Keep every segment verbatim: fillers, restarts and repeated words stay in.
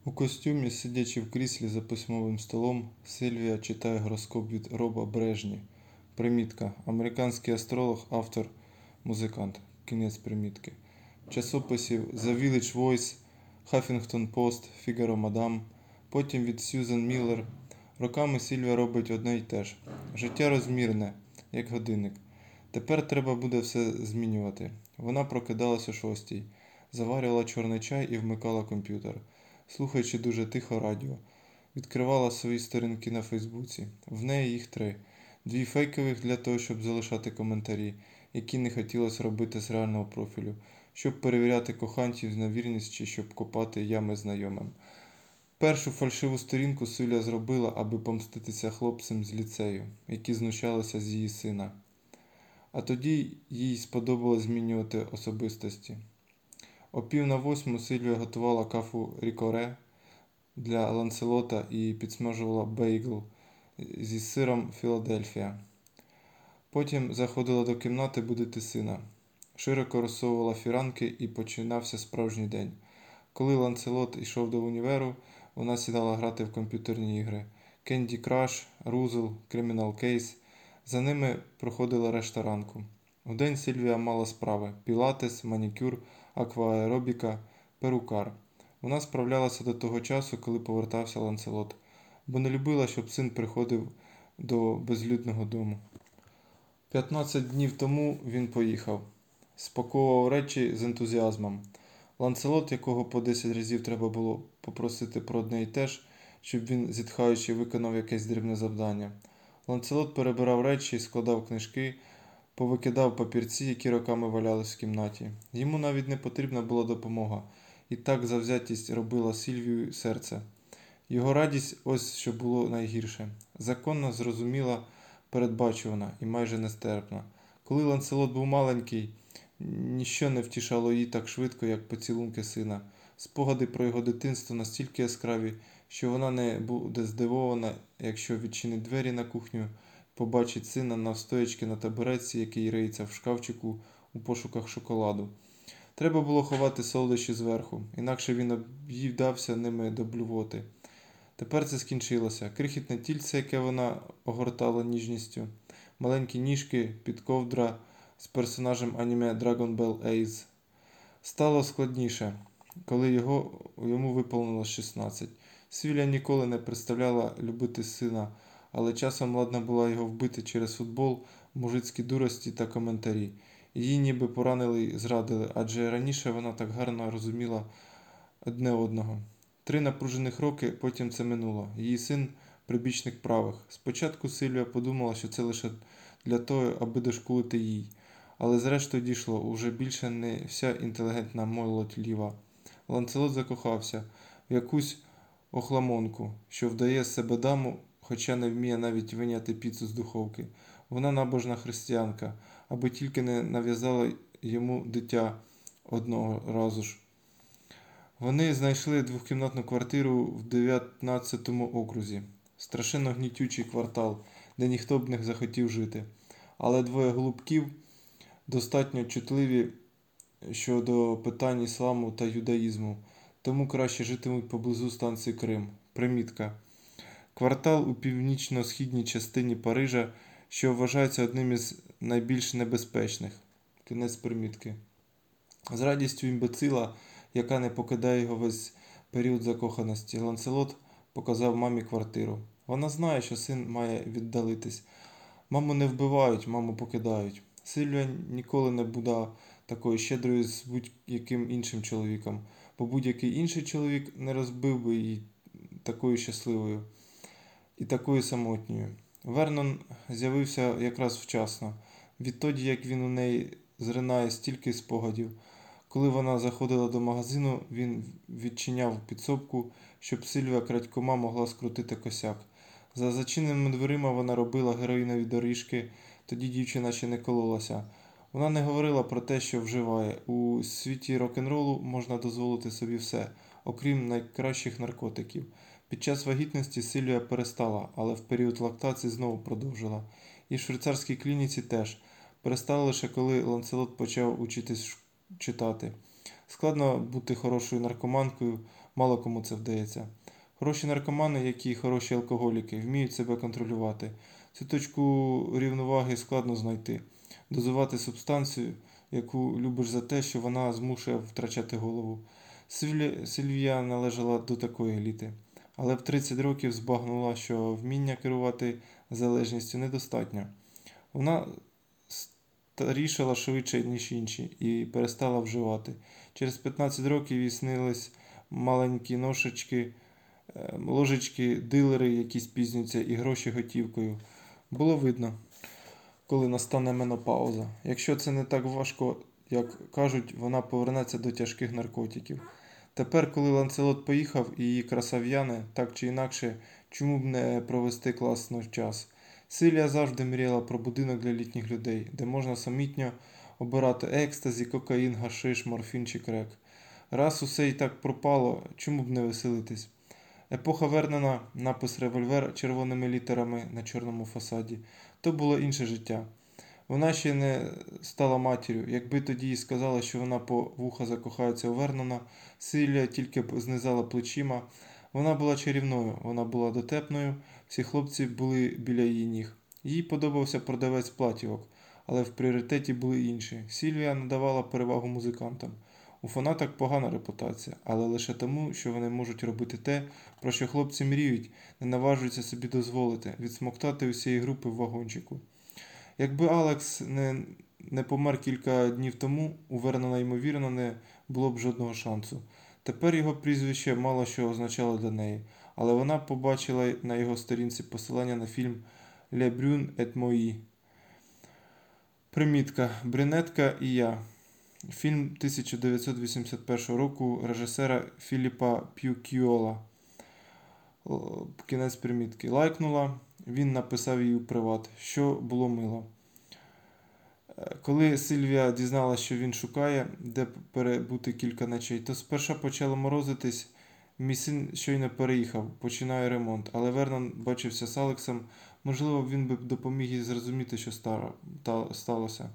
У костюмі, сидячи в кріслі за письмовим столом, Сильвія читає гороскоп від Роба Брежні. Примітка. Американський астролог, автор, музикант. Кінець примітки. Часописів The Village Voice, Huffington Post, Figaro Madame. Потім від Сьюзен Міллер. Роками Сильвія робить одне й те ж. Життя розмірне, як годинник. Тепер треба буде все змінювати. Вона прокидалась о шостій, заварювала чорний чай і вмикала комп'ютер, слухаючи дуже тихо радіо. Відкривала свої сторінки на Фейсбуці. В неї їх три. Дві фейкових для того, щоб залишати коментарі, які не хотілося робити з реального профілю, щоб перевіряти коханців на вірність чи щоб копати ями знайомим. Першу фальшиву сторінку Сильвія зробила, аби помститися хлопцям з ліцею, які знущалися з її сина. А тоді їй сподобалось змінювати особистості. О пів на восьму Сильвія готувала кафу рікоре для Ланселота і підсмажувала бейгл зі сиром Філадельфія. Потім заходила до кімнати будити сина. Широко розсовувала фіранки і починався справжній день. Коли Ланселот йшов до універу, вона сідала грати в комп'ютерні ігри. Candy Crush, Ruzzle, Criminal Case. За ними проходила решта ранку. Удень Сильвія мала справи – пілатес, манікюр, акваеробіка, перукар. Вона справлялася до того часу, коли повертався Ланселот, бо не любила, щоб син приходив до безлюдного дому. П'ятнадцять днів тому він поїхав. Спаковував речі з ентузіазмом. Ланселот, якого по десять разів треба було попросити про одне й те ж, щоб він, зітхаючи, виконав якесь дрібне завдання. Ланселот перебирав речі, складав книжки, повикидав папірці, які роками валялись в кімнаті. Йому навіть не потрібна була допомога. І так завзятість робила Сильвію серце. Його радість – ось що було найгірше. Законна, зрозуміла, передбачувана і майже нестерпна. Коли Ланселот був маленький, ніщо не втішало її так швидко, як поцілунки сина. Спогади про його дитинство настільки яскраві, що вона не буде здивована, якщо відчинить двері на кухню, побачить сина навстоячки на табуретці, який риється в шкафчику у пошуках шоколаду. Треба було ховати солодощі зверху, інакше він об'їдався ними до блювоти. Тепер це скінчилося. Крихітне тільце, яке вона огортала ніжністю, маленькі ніжки, підковдра з персонажем аніме Dragon Ball Ace. Стало складніше, коли його, йому виповнилось шістнадцять. Сильвія ніколи не представляла любити сина, але часом ладна була його вбити через футбол, мужицькі дурості та коментарі. Її ніби поранили і зрадили, адже раніше вона так гарно розуміла одне одного. Три напружених роки, потім це минуло. Її син – прибічник правих. Спочатку Сильвія подумала, що це лише для того, аби дошкулити їй. Але зрештою дійшло, уже більше не вся інтелігентна молодь ліва. Ланселот закохався в якусь охламонку, що вдає з себе даму, хоча не вміє навіть виняти піцу з духовки. Вона набожна християнка, аби тільки не нав'язала йому дитя одного разу ж. Вони знайшли двохкімнатну квартиру в дев'ятнадцятому окрузі. Страшенно гнітючий квартал, де ніхто б не захотів жити. Але двоє голубків достатньо чутливі щодо питань ісламу та юдаїзму, тому краще житимуть поблизу станції Крим. Примітка. Квартал у північно-східній частині Парижа, що вважається одним із найбільш небезпечних. Кінець примітки. З радістю імбецила, яка не покидає його весь період закоханості, Ланселот показав мамі квартиру. Вона знає, що син має віддалитись. Маму не вбивають, маму покидають. Сильвія ніколи не була такою щедрою з будь-яким іншим чоловіком, бо будь-який інший чоловік не розбив би її такою щасливою і такою самотньою. Вернон з'явився якраз вчасно, відтоді, як він у неї зринає стільки спогадів. Коли вона заходила до магазину, він відчиняв підсобку, щоб Сильвія крадькома могла скрутити косяк. За зачиненими дверима вона робила героїнові доріжки, тоді дівчина ще не кололася. Вона не говорила про те, що вживає. У світі рок-н-ролу можна дозволити собі все, окрім найкращих наркотиків. Під час вагітності Сильвія перестала, але в період лактації знову продовжила. І в швейцарській клініці теж. Перестала лише коли Ланселот почав учитись читати. Складно бути хорошою наркоманкою, Мало кому це вдається. Хороші наркомани, як і хороші алкоголіки, вміють себе контролювати. Цю точку рівноваги складно знайти. Дозувати субстанцію, яку любиш за те, що вона змушує втрачати голову. Сильві... Сильвія належала до такої еліти. Але в тридцять років збагнула, що вміння керувати залежністю недостатньо. Вона старішала швидше, ніж інші, і перестала вживати. Через п'ятнадцять років їй снились маленькі ношечки, ложечки, дилери, які спізнюються, і гроші готівкою. Було видно, коли настане менопауза. Якщо це не так важко, як кажуть, вона повернеться до тяжких наркотиків. Тепер, коли Ланцелот поїхав і її краса в'яне, так чи інакше, чому б не провести класно час? Сильвія завжди мріяла про будинок для літніх людей, де можна самітньо обирати екстазі, кокаїн, гашиш, морфін чи крек. Раз усе і так пропало, чому б не веселитись? Епоха Вернона, напис «Револьвер» червоними літерами на чорному фасаді. То було інше життя. Вона ще не стала матір'ю. Якби тоді їй сказали, що вона по вуха закохається у Вернона, Сильвія тільки б знизала плечима. Вона була чарівною, вона була дотепною, всі хлопці були біля її ніг. Їй подобався продавець платівок, але в пріоритеті були інші. Сильвія надавала перевагу музикантам. У фанаток погана репутація, але лише тому, що вони можуть робити те, про що хлопці мріють, не наважуються собі дозволити, відсмоктати усієї групи в вагончику. Якби Алекс не, не помер кілька днів тому, у Вернона, ймовірно, не було б жодного шансу. Тепер його прізвище мало що означало для неї, але вона побачила на його сторінці посилання на фільм «Le Brun et moi». Примітка «Брюнетка і я». Фільм тисяча дев'ятсот вісімдесят першого року режисера Філіпа П'юкіола. Кінець примітки. Лайкнула, він написав їй у приват, що було мило. Коли Сильвія дізналася, що він шукає, де перебути кілька ночей, то спершу почало морозитись. Мій син щойно переїхав, починає ремонт, але Вернон бачився з Алексом, можливо, він би допоміг їй зрозуміти, що сталося.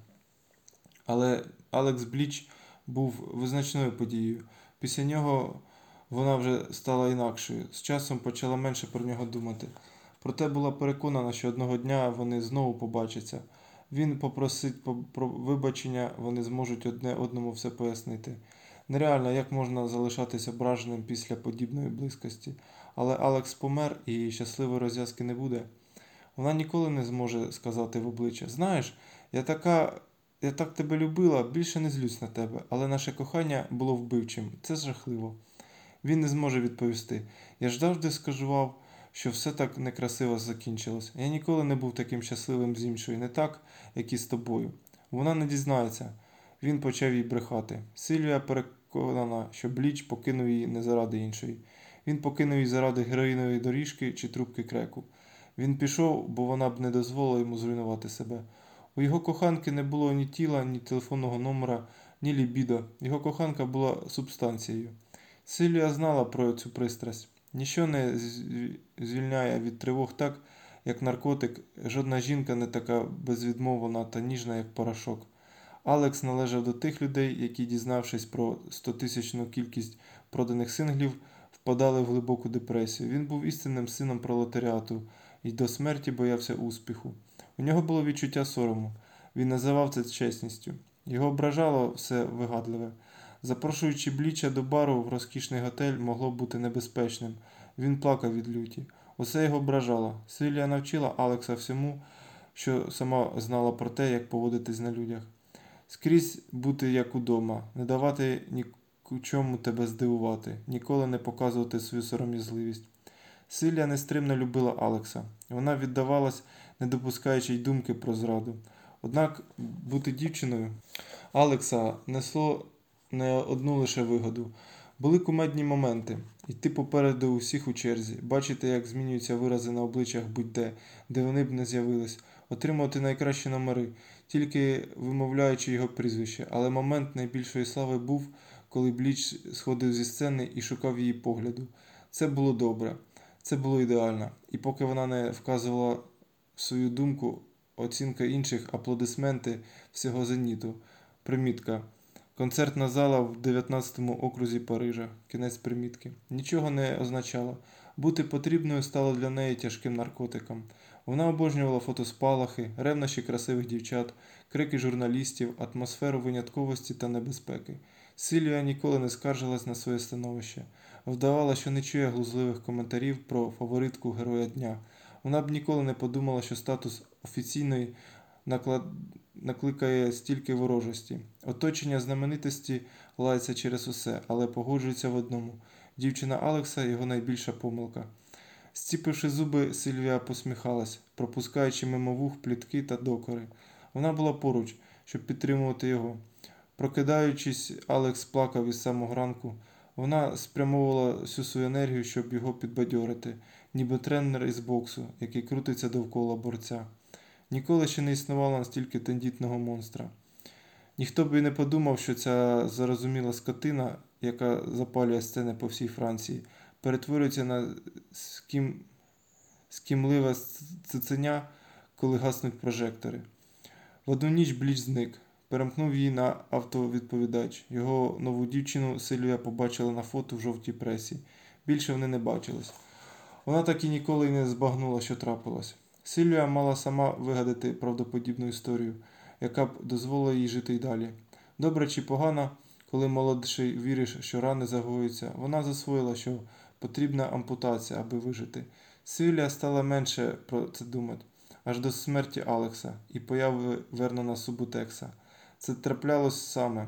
Але Алекс Бліч був визначною подією. Після нього вона вже стала інакшою, з часом почала менше про нього думати. Проте була переконана, що одного дня вони знову побачаться. Він попросить про вибачення, вони зможуть одне одному все пояснити. Нереально, як можна залишатися ображеним після подібної близькості. Але Алекс помер і щасливої розв'язки не буде. Вона ніколи не зможе сказати в обличчя: «Знаєш, я така... я так тебе любила, більше не злюсь на тебе, але наше кохання було вбивчим. Це жахливо». Він не зможе відповісти: «Я ж завжди скажував, що все так некрасиво закінчилось. Я ніколи не був таким щасливим з іншою, не так, як і з тобою». Вона не дізнається. Він почав їй брехати. Сильвія переконана, що Бліч покинув її не заради іншої. Він покинув її заради героїнової доріжки чи трубки креку. Він пішов, бо вона б не дозволила йому зруйнувати себе. У його коханки не було ні тіла, ні телефонного номера, ні лібідо. Його коханка була субстанцією. Сильвія знала про цю пристрасть. Ніщо не звільняє від тривог так, як наркотик. Жодна жінка не така безвідмовна та ніжна, як порошок. Алекс належав до тих людей, які, дізнавшись про стотисячну кількість проданих синглів, впадали в глибоку депресію. Він був істинним сином пролетаріату і до смерті боявся успіху. У нього було відчуття сорому. Він називав це чесністю. Його ображало все вигадливе. Запрошуючи Бліча до бару в розкішний готель, могло бути небезпечним. Він плакав від люті. Усе його ображало. Сильвія навчила Алекса всьому, що сама знала про те, як поводитись на людях. Скрізь бути як удома, не давати нікчому тебе здивувати, ніколи не показувати свою сором'язливість. Сильвія нестримно любила Алекса. Вона віддавалась, не допускаючи й думки про зраду. Однак бути дівчиною Алекса несло не одну лише вигоду. Були кумедні моменти. Йти попереду усіх у черзі, бачити, як змінюються вирази на обличчях будь-де, де вони б не з'явились, отримувати найкращі номери, тільки вимовляючи його прізвище. Але момент найбільшої слави був, коли Бліч сходив зі сцени і шукав її погляду. Це було добре. Це було ідеально. І поки вона не вказувала свою думку, оцінка інших, аплодисменти всього зеніту. Примітка. Концертна зала в дев'ятнадцятому окрузі Парижа. Кінець примітки. Нічого не означало. Бути потрібною стало для неї тяжким наркотиком. Вона обожнювала фотоспалахи, ревнощі красивих дівчат, крики журналістів, атмосферу винятковості та небезпеки. Сильвія ніколи не скаржилась на своє становище. Вдавала, що не чує глузливих коментарів про фаворитку героя дня. Вона б ніколи не подумала, що статус офіційної наклад... накликає стільки ворожості. Оточення знаменитості лається через усе, але погоджується в одному. Дівчина Алекса – його найбільша помилка. Зціпивши зуби, Сильвія посміхалась, пропускаючи мимо вух плітки та докори. Вона була поруч, щоб підтримувати його. Прокидаючись, Алекс плакав із самого ранку. Вона спрямовувала всю свою енергію, щоб його підбадьорити, ніби тренер із боксу, який крутиться довкола борця. Ніколи ще не існувало настільки тендітного монстра. Ніхто б і не подумав, що ця зарозуміла скотина, яка запалює сцени по всій Франції, перетворюється на скім... скімливе цуценя, коли гаснуть прожектори. В одну ніч Бліч зник. Перемкнув її на автовідповідач. Його нову дівчину Сильвія побачила на фото в жовтій пресі. Більше вони не бачились. Вона так і ніколи й не збагнула, що трапилось. Сильвія мала сама вигадати правдоподібну історію, яка б дозволила їй жити й далі. Добре чи погано, коли молодший віриш, що рани загоюються, вона засвоїла, що потрібна ампутація, аби вижити. Сильвія стала менше про це думати, аж до смерті Алекса і появи Вернона Субутекса. Це траплялось саме.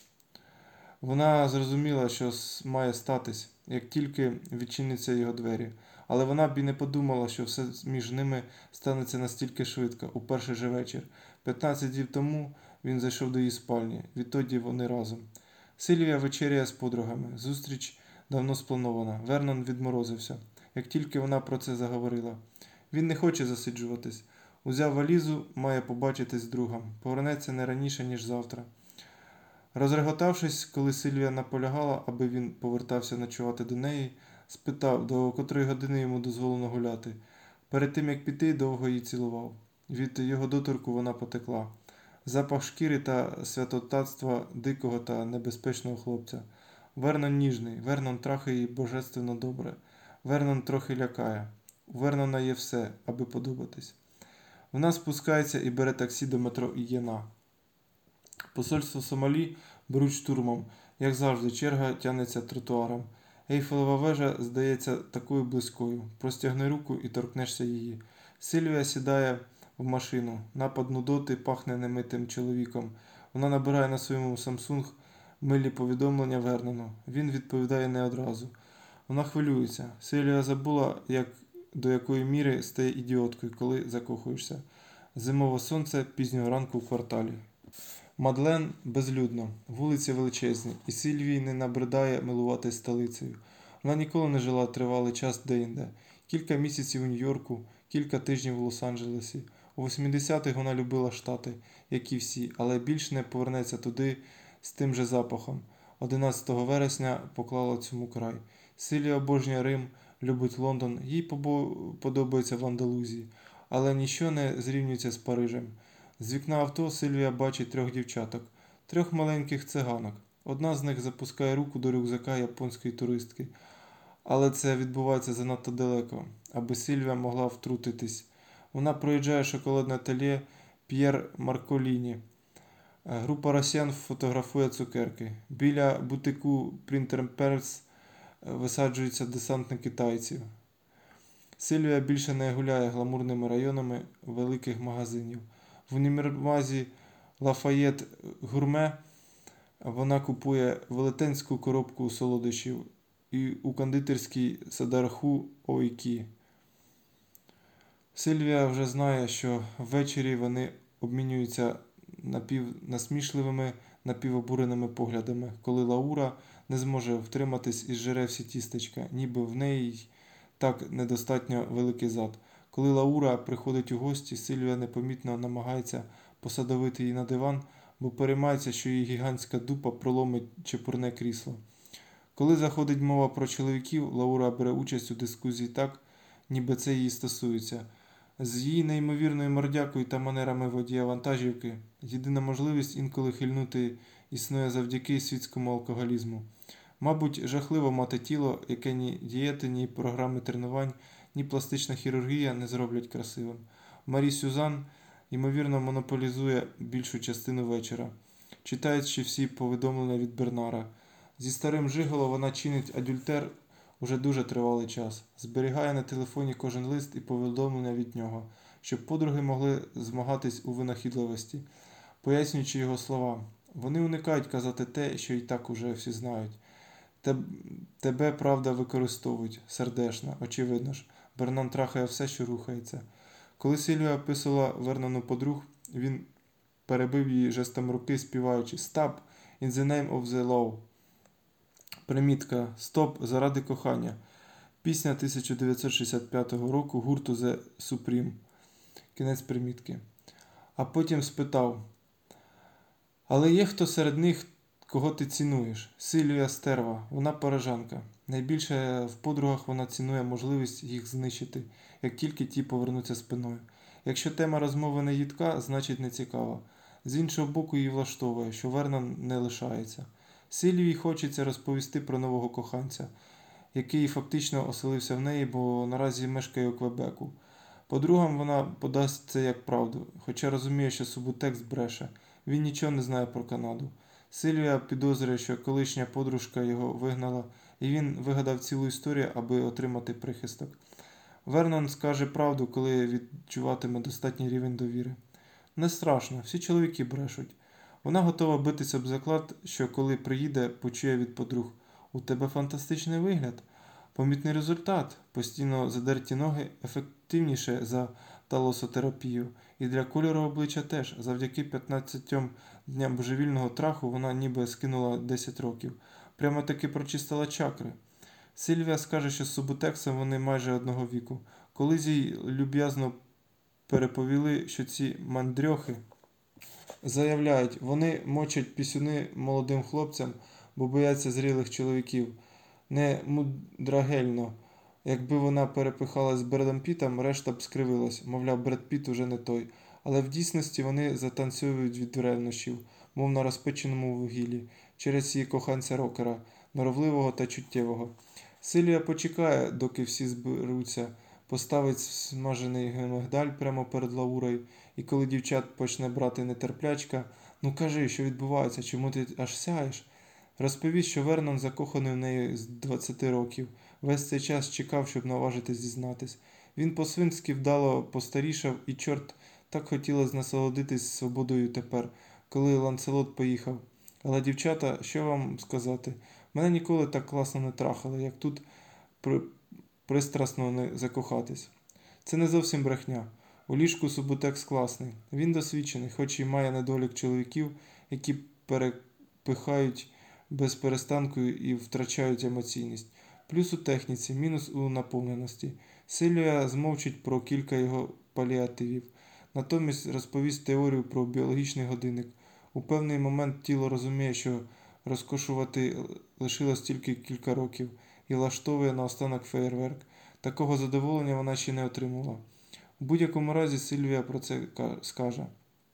Вона зрозуміла, що має статись, як тільки відчиняться його двері. Але вона б і не подумала, що все між ними станеться настільки швидко, у перший же вечір. П'ятнадцять днів тому він зайшов до її спальні, відтоді вони разом. Сильвія вечеряє з подругами. Зустріч давно спланована. Вернон відморозився, як тільки вона про це заговорила. Він не хоче засиджуватись. Узяв валізу, має побачитись з другом. Повернеться не раніше, ніж завтра. Розреготавшись, коли Сильвія наполягала, аби він повертався ночувати до неї, спитав, до котрої години йому дозволено гуляти. Перед тим, як піти, довго її цілував. Від його доторку вона потекла. Запах шкіри та святотатства дикого та небезпечного хлопця. Вернон ніжний, Вернон трахає її божественно добре. Вернон трохи лякає. У Вернона є все, аби подобатись. Вона спускається і бере таксі до метро Ієна. Посольство Сомалі беруть штурмом. Як завжди, черга тягнеться тротуаром. Ейфелева вежа здається такою близькою. Простягни руку і торкнешся її. Сильвія сідає в машину. Напад нудоти пахне немитим чоловіком. Вона набирає на своєму Samsung милі повідомлення Вернону. Він відповідає не одразу. Вона хвилюється. Сильвія забула, як, до якої міри стає ідіоткою, коли закохуєшся. Зимове сонце пізнього ранку в кварталі. Мадлен безлюдно, вулиці величезні, і Сильвії не набридає милуватись столицею. Вона ніколи не жила тривалий час де-інде. Кілька місяців у Нью-Йорку, кілька тижнів у Лос-Анджелесі. У восьмидесятих вона любила Штати, як і всі, але більш не повернеться туди з тим же запахом. одинадцятого вересня поклала цьому край. Сильвія обожнює Рим, любить Лондон, їй подобається в Андалузії, але ніщо не зрівнюється з Парижем. З вікна авто Сильвія бачить трьох дівчаток, трьох маленьких циганок. Одна з них запускає руку до рюкзака японської туристки. Але це відбувається занадто далеко, аби Сильвія могла втрутитись. Вона проїжджає шоколадне ательє П'єр Марколіні. Група росіян фотографує цукерки. Біля бутику Принтер Перс висаджуються десантники тайців. Сильвія більше не гуляє гламурними районами великих магазинів. В універмазі Лафаєт Гурме вона купує велетенську коробку солодощів і у кондитерській Садарху Ойкі. Сильвія вже знає, що ввечері вони обмінюються напівнасмішливими, напівобуреними поглядами, коли Лаура не зможе втриматись і зжере всі тістечка, ніби в неї так недостатньо великий зад. Коли Лаура приходить у гості, Сильвія непомітно намагається посадовити її на диван, бо переймається, що її гігантська дупа проломить чепурне крісло. Коли заходить мова про чоловіків, Лаура бере участь у дискусії так, ніби це її стосується. З її неймовірною мордякою та манерами водія вантажівки єдина можливість інколи хильнути існує завдяки світському алкоголізму. Мабуть, жахливо мати тіло, яке ні дієти, ні програми тренувань, ні пластична хірургія не зроблять красивим. Марі Сюзан, ймовірно, монополізує більшу частину вечора, читаючи всі повідомлення від Бернара. Зі старим Жиголо вона чинить адюльтер уже дуже тривалий час, зберігає на телефоні кожен лист і повідомлення від нього, щоб подруги могли змагатись у винахідливості, пояснюючи його слова. Вони уникають казати те, що і так уже всі знають. Тебе, правда, використовують, сердешна, очевидно ж. Бернан трахає все, що рухається. Коли Сильвія описувала Вернону подруг, він перебив її жестом руки, співаючи «Stop in the name of the law». Примітка «Стоп заради кохання». Пісня тисяча дев'ятсот шістдесят п'ятого року гурту The Supreme. Кінець примітки. А потім спитав: «Але є хто серед них, кого ти цінуєш?» Сильвія стерва, вона парижанка. Найбільше в подругах вона цінує можливість їх знищити, як тільки ті повернуться спиною. Якщо тема розмови не їдка, значить не цікава. З іншого боку, її влаштовує, що Вернон не лишається. Сильвії хочеться розповісти про нового коханця, який фактично оселився в неї, бо наразі мешкає у Квебеку. Подругам вона подасть це як правду, хоча розуміє, що Субутекст бреше. Він нічого не знає про Канаду. Сильвія підозрює, що колишня подружка його вигнала, і він вигадав цілу історію, аби отримати прихисток. Вернон скаже правду, коли відчуватиме достатній рівень довіри. Не страшно, всі чоловіки брешуть. Вона готова битися об заклад, що коли приїде, почує від подруг: «У тебе фантастичний вигляд, помітний результат, постійно задерті ноги ефективніше за талосотерапію. І для кольору обличчя теж. Завдяки п'ятнадцятьом дням божевільного траху вона ніби скинула десять років. Прямо таки прочистила чакри». Сильвія скаже, що з Субутексом вони майже одного віку. Колись їй люб'язно переповіли, що ці мандрьохи заявляють, вони мочать пісюни молодим хлопцям, бо бояться зрілих чоловіків. Не мудрагельно. Якби вона перепихалась з Бредом Пітом, решта б скривилась, мовляв, Бред Піт уже не той. Але в дійсності вони затанцьовують від ревнощів, мов на розпеченому вугіллі, через її коханця-рокера, норовливого та чуттєвого. Сильвія почекає, доки всі зберуться, поставить смажений мигдаль прямо перед Лаурою, і коли дівчат почне брати нетерплячка: «Ну кажи, що відбувається, чому ти аж сяєш?» Розповість, що Вернон закоханий в неї з двадцяти років, весь цей час чекав, щоб наважитись зізнатись. Він по-свинськи вдало постарішав, і чорт так хотілося насолодитись свободою тепер, коли Ланцелот поїхав. Але, дівчата, що вам сказати? Мене ніколи так класно не трахали, як тут при... пристрасно не закохатись. Це не зовсім брехня. У ліжку Субутекс класний. Він досвідчений, хоч і має недолік чоловіків, які перепихають без перестанку і втрачають емоційність. Плюс у техніці, мінус у наповненості. Сильвія змовчить про кілька його паліативів. Натомість розповість теорію про біологічний годинник. У певний момент тіло розуміє, що розкошувати лишилось тільки кілька років, і влаштовує наостанок феєрверк. Такого задоволення вона ще не отримувала. У будь-якому разі Сильвія про це скаже.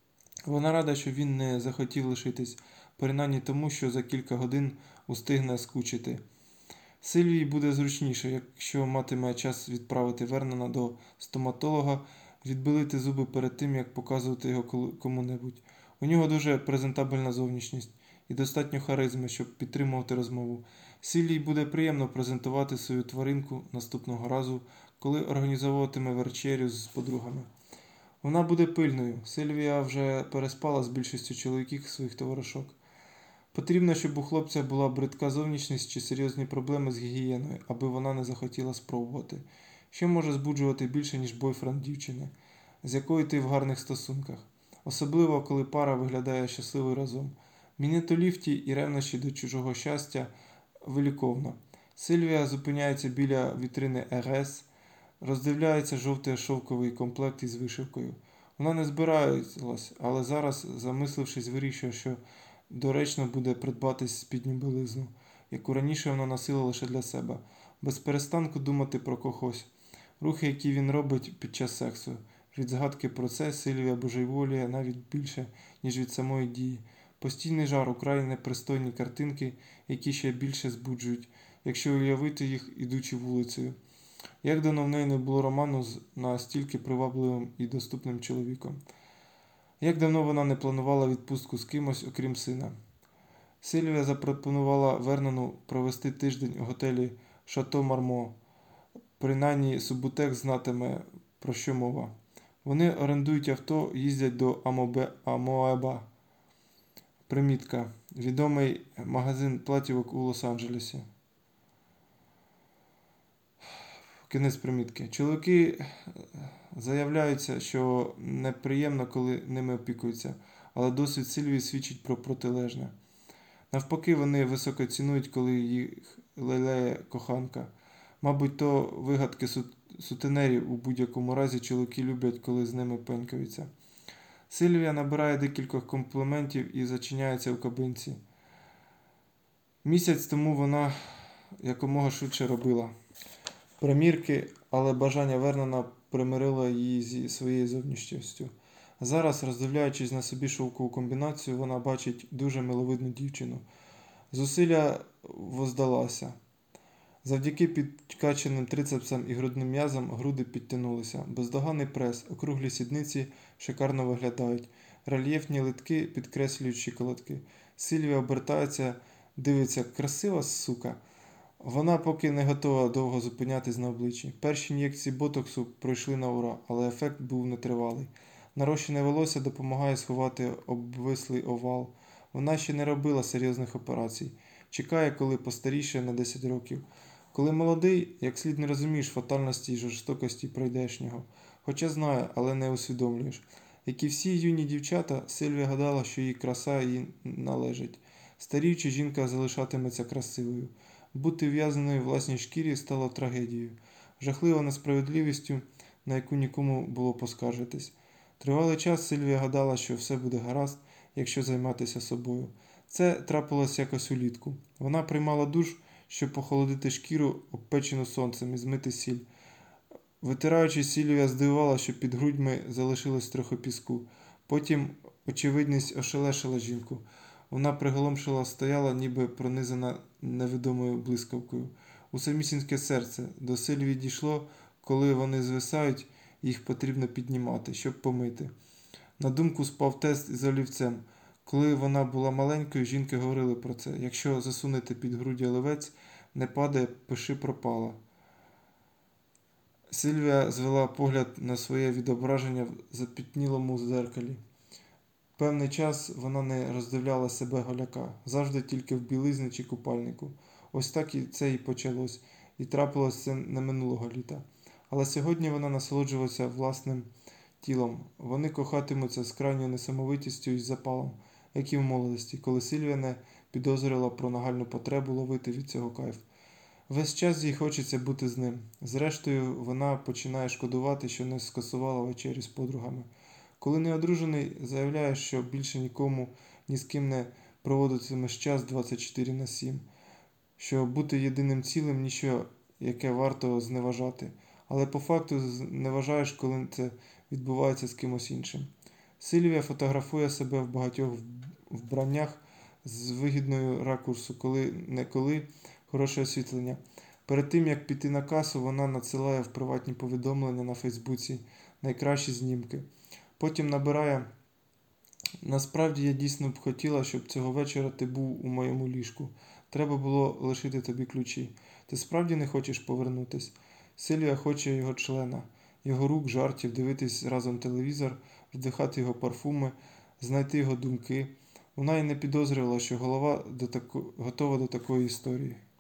Вона рада, що він не захотів лишитись, принаймні тому, що за кілька годин устигне скучити. Сильвії буде зручніше, якщо матиме час відправити Вернона до стоматолога, відбілити зуби перед тим, як показувати його кому-небудь. У нього дуже презентабельна зовнішність і достатньо харизми, щоб підтримувати розмову. Сильвії буде приємно презентувати свою тваринку наступного разу, коли організовуватиме вечерю з подругами. Вона буде пильною. Сильвія вже переспала з більшістю чоловіків своїх товаришок. Потрібно, щоб у хлопця була бридка зовнішність чи серйозні проблеми з гігієною, аби вона не захотіла спробувати. Що може збуджувати більше, ніж бойфренд дівчини, з якою ти в гарних стосунках? Особливо, коли пара виглядає щасливою разом. Мінетоліфті і ревнощі до чужого щастя виліковно. Сильвія зупиняється біля вітрини Ерес, роздивляється жовтий шовковий комплект із вишивкою. Вона не збиралась, але зараз, замислившись, вирішує, що доречно буде придбати спідню білизну, яку раніше вона носила лише для себе, без перестанку думати про когось. Рухи, які він робить під час сексу. Від згадки про це Сильвія божеволіє навіть більше, ніж від самої дії. Постійний жар, украй непристойні картинки, які ще більше збуджують, якщо уявити їх, ідучи вулицею. Як давно в неї не було роману з настільки привабливим і доступним чоловіком? Як давно вона не планувала відпустку з кимось, окрім сина? Сильвія запропонувала Вернону провести тиждень у готелі «Шато Мармо». Принаймні Субутек знатиме, про що мова. Вони орендують авто, їздять до Амобе... Амоеба. Примітка. Відомий магазин платівок у Лос-Анджелесі. Кінець примітки. Чоловіки заявляються, що неприємно, коли ними опікуються, але досвід Сильвії свідчить про протилежне. Навпаки, вони високо цінують, коли їх лелеє коханка. Мабуть, то вигадки сутенерів, у будь-якому разі чоловіки люблять, коли з ними пенькаються. Сильвія набирає декількох компліментів і зачиняється у кабинці. Місяць тому вона якомога швидше робила примірки, але бажання Вернона примирило її зі своєю зовнішністю. Зараз, роздивляючись на собі шовкову комбінацію, вона бачить дуже миловидну дівчину. Зусилля воздалася. Завдяки підкаченим трицепсам і грудним м'язам груди підтягнулися. Бездоганний прес, округлі сідниці шикарно виглядають. Рельєфні литки підкреслюють щиколотки. Сильвія обертається, дивиться, красива сука. Вона поки не готова довго зупинятись на обличчі. Перші ін'єкції ботоксу пройшли на ура, але ефект був нетривалий. Нарощене волосся допомагає сховати обвислий овал. Вона ще не робила серйозних операцій. Чекає, коли постаріше на десять років. Коли молодий, як слід не розумієш фатальності й жорстокості пройдешнього. Хоча знає, але не усвідомлюєш. Як і всі юні дівчата, Сильвія гадала, що її краса їй належить. Старіючи, жінка залишатиметься красивою. Бути в'язаною в власній шкірі стало трагедією. Жахливо несправедливістю, на яку нікому було поскаржитись. Тривалий час Сильвія гадала, що все буде гаразд, якщо займатися собою. Це трапилось якось улітку. Вона приймала душ, щоб похолодити шкіру, обпечену сонцем, і змити сіль. Витираючи, Сильвія здивувала, що під грудьми залишилось трохи піску. Потім очевидність ошелешила жінку. Вона приголомшила стояла, ніби пронизана невідомою блискавкою. У самісіньке серце. До Сильвії дійшло, коли вони звисають, їх потрібно піднімати, щоб помити. На думку спав тест із олівцем. Коли вона була маленькою, жінки говорили про це. Якщо засунути під груді олівець, не падає, пиши пропало. Сильвія звела погляд на своє відображення в запітнілому дзеркалі. Певний час вона не роздивляла себе голяка, завжди тільки в білизні чи купальнику. Ось так і це і почалось, і трапилось це не минулого літа. Але сьогодні вона насолоджувалася власним тілом. Вони кохатимуться з крайньою несамовитістю і запалом, як і в молодості, коли Сильвія не підозрювала про нагальну потребу ловити від цього кайф. Весь час їй хочеться бути з ним. Зрештою, вона починає шкодувати, що не скасувала вечері з подругами. Коли неодружений заявляє, що більше нікому, ні з ким не проводитимеш час двадцять чотири на сім, що бути єдиним цілим – ніщо, яке варто зневажати, але по факту зневажаєш, коли це відбувається з кимось іншим. Сильвія фотографує себе в багатьох вбраннях з вигідною ракурсу, коли не коли хороше освітлення. Перед тим, як піти на касу, вона надсилає в приватні повідомлення на Фейсбуці найкращі знімки. Потім набирає: «Насправді я дійсно б хотіла, щоб цього вечора ти був у моєму ліжку. Треба було лишити тобі ключі. Ти справді не хочеш повернутись?» Сильвія хоче його члена, його рук, жартів, дивитись разом телевізор, вдихати його парфуми, знайти його думки. Вона й не підозрювала, що голова до тако... готова до такої історії.